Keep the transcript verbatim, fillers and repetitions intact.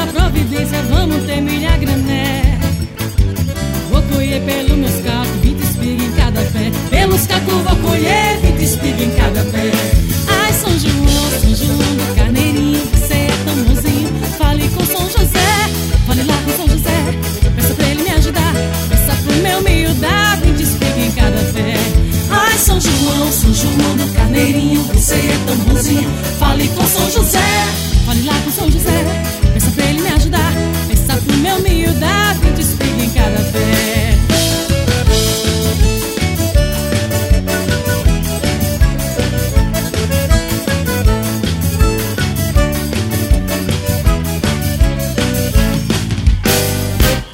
pela providência, vamos ter milha grané. Vou colher pelo meus cacos, vinte espigas em cada pé. Pelos cacos vou colher vinte espigas em cada pé. Ai, São João, São João do Carneirinho, você é tão bonzinho. Fale com São José, fale lá com São José. Peça pra ele me ajudar, peça pro meu milho dar vinte espigas em cada pé. Ai, São João, São João do Carneirinho, você é tão bonzinho. Fale com São José, fale lá com São José.